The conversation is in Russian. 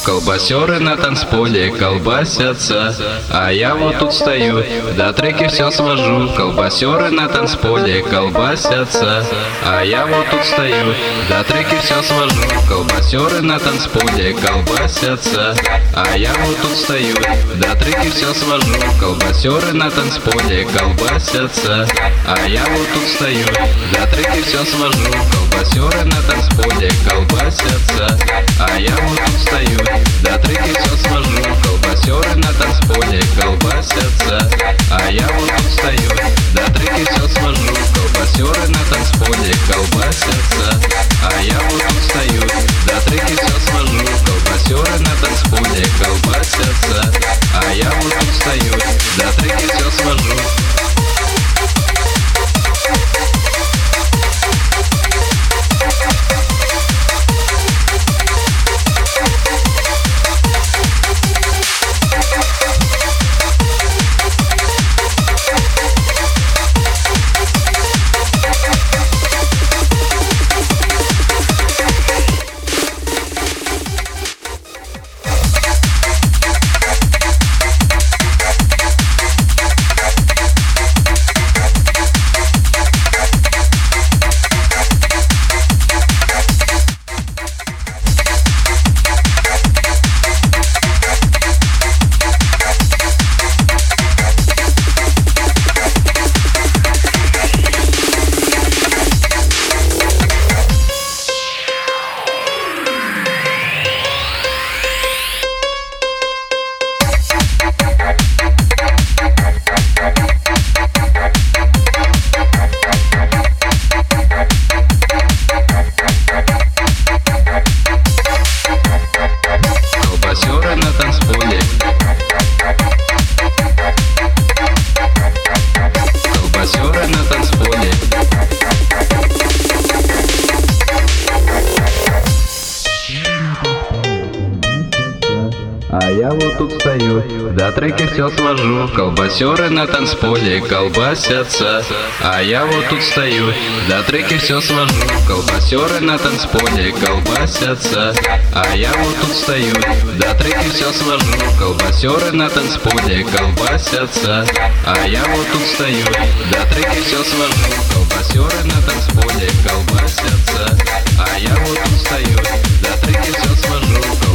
колбасеры на танцполе колбасятся, а я вот тут стою, да треки все свожу. Колбасеры на танцполе колбасятся, а я вот тут стою, да треки все свожу. Колбасеры на танцполе колбасятся, а я вот тут стою, да треки все свожу. Колбасеры на танцполе колбасятся, а я вот тут стою, да треки все свожу. Колбасеры на танцполе колбасятся, а я вот тут стою, да треки все свожу. Колбасеры на танцполе колбасятся, а я вот тут стою, да треки все свожу. Колбасеры на танцполе колбасятся, а я вот тут стою, да треки все свожу. Колбасеры на танцполе колбасятся, а я вот тут стою, да треки все свожу. Колбасеры на танцполе, колбасеры на танцполе. А я вот тут стою, да треки все свожу. Колбасеры на танцполе колбасятся, а я вот тут стою, да треки все свожу. Колбасеры на танцполе колбасятся, а я вот тут стою, да треки все свожу. Колбасеры на танцполе колбасятся, а я вот тут стою, да треки все свожу. Колбасеры на танцполе колбасятся, а я вот тут стою, да треки все свожу.